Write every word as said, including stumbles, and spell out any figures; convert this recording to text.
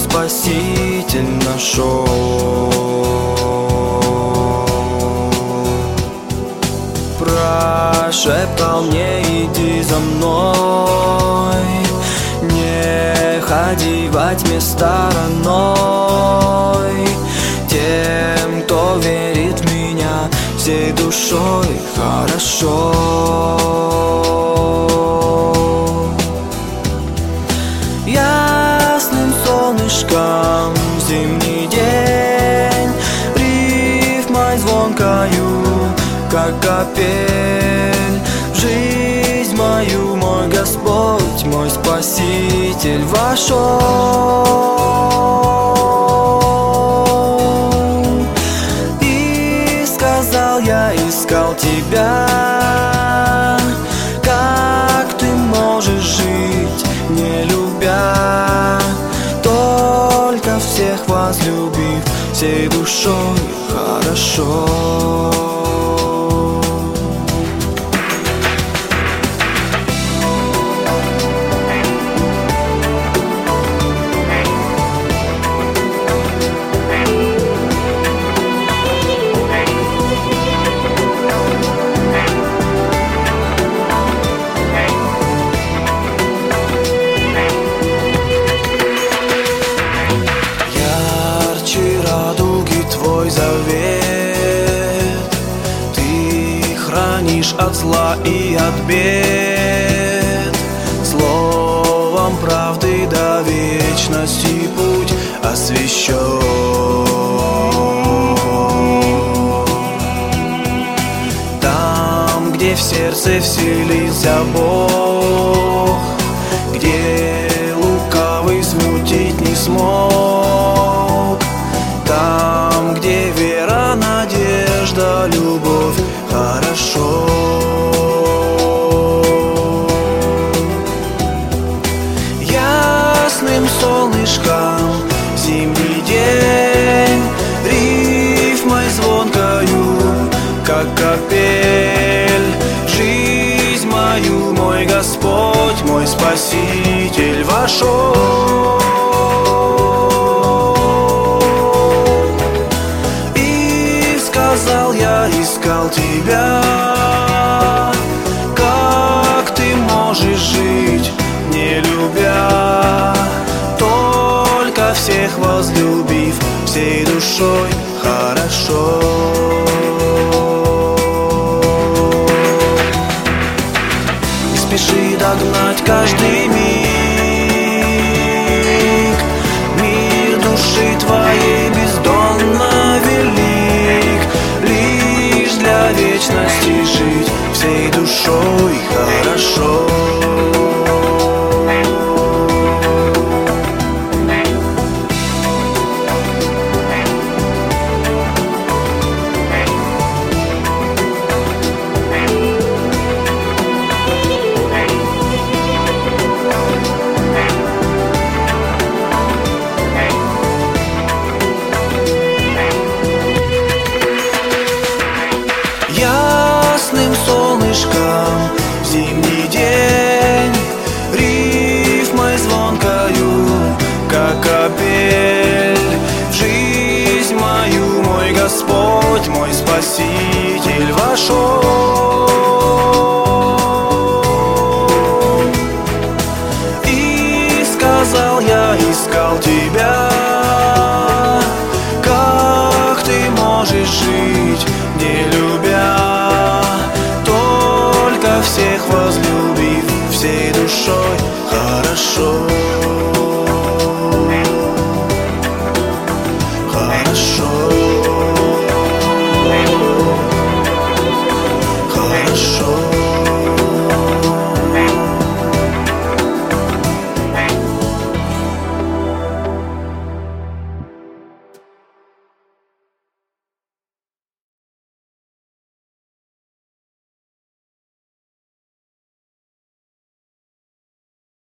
Спаситель нашел. Прошептал мне: иди за мной, не ходи во тьме стороной. Тем, кто верит в меня всей душой, хорошо. Ясным солнышком зимний день, рифмой звонкою, как капель, в жизнь мою мой Господь, мой Спаситель вошел. И сказал я: искал тебя, как ты можешь жить, не любя, только всех возлюбив всей душой, хорошо. От зла и от бед, словом правды до вечности путь освящен. Там, где в сердце вселился Бог, где лукавый смутить не смог, там, где вера, надежда, любовь, хорошо. Ясным солнышком зимний день, рифмой звонкою, как капель, жизнь мою мой Господь, мой Спаситель вошел. И сказал я: искал тебя, как ты можешь жить, не любя, только всех возлюбив всей душой, хорошо. Не спеши догнать каждый миг, мир души твоей бездонно велик, лишь для вечности жить всей душой, хорошо. Ясным солнышком